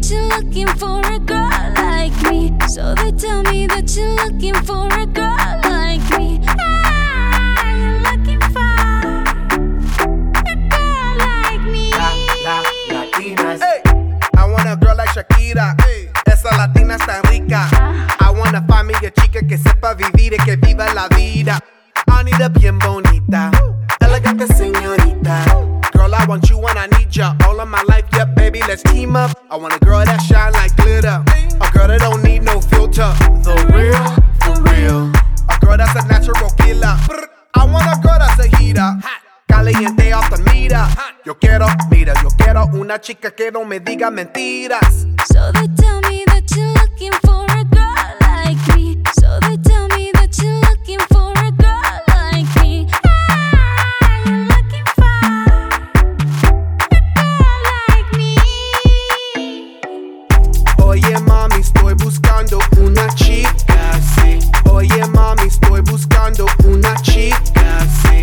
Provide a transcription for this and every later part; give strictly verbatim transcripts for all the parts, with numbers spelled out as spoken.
you're looking for a girl like me. So they tell me that you're looking for a girl like me. Ah, you're looking for a girl like me. La, la, latinas. Hey, I want a girl like Shakira. Hey, esa latina está rica. I wanna find me a chica que sepa vivir y que viva la vida. I need a bien bonita, elegante señorita. Girl, I want you and I need ya all of my life, yeah, baby, let's team up. I want a girl that shine like glitter, a girl that don't need no filter. The real, for real. A girl that's a natural killer. I want a girl that's a heater, caliente off the meter. Yo quiero, mira, yo quiero una chica que no me diga mentiras. So they tell me that you're looking for a girl like me. So they tell me that you're looking for a girl like me. Ah, you're looking for a girl like me. Oye mami, estoy buscando una chica, sí. Oye mami, estoy buscando una chica, sí.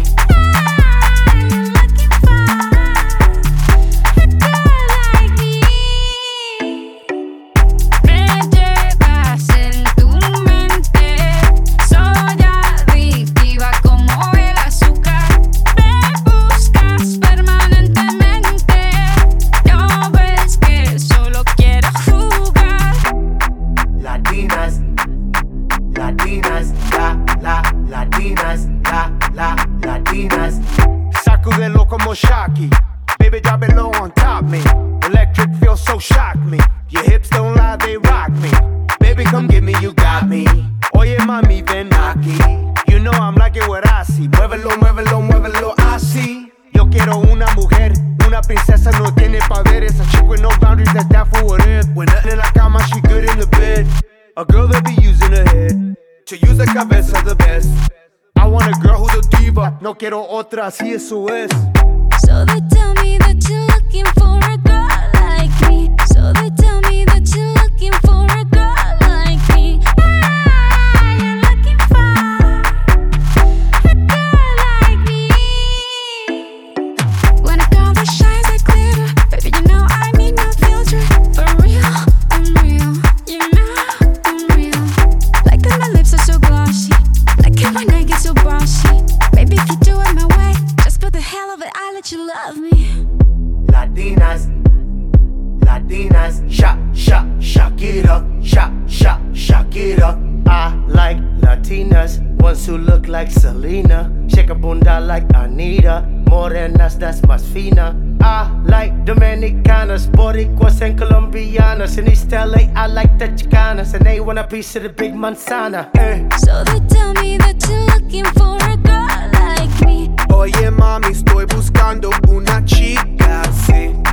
Latinas, la, la, latinas, la, la, latinas. Sacudelo como Shocky, baby drop it low on top me. Electric feels so shock me, your hips don't lie, they rock me. Baby come get me, you got me. Oye mami, ven aquí. You know I'm like it what I see. Muévelo, muévelo, muévelo así. Yo quiero una mujer, una princesa no tiene poderes. A chick with no boundaries, that's that for what it is. When nothing in la cama, she good in the bed. A girl that be using her head to use the cabeza the best. I want a girl who's a diva. No quiero otra, así eso es. So they tell me that you're looking for a girl like me. So they tell me that you're looking for a girl like me. Ah, you're looking for a girl like me. When a girl that shines like glitter, baby, you know I need no filter. For real, I'm real. You know I'm real. Like that my lips are so glossy. Like that my neck is so bossy. Baby, if you do it my way, just for the hell of it, I'll let you love me. Latinas, Latinas, sha, sha, Shakira, sha, sha, Shakira. I like Latinas, ones who look like Selena, shake a bunda like Anita, morenas that's más fina. I like Dominicanas, Boricuas and Colombianas. In East L A, I like the Chicanas, and they want a piece of the big manzana. Eh. So they tell me that you're looking for a girl like me. Oye mami, estoy buscando una chica, sí.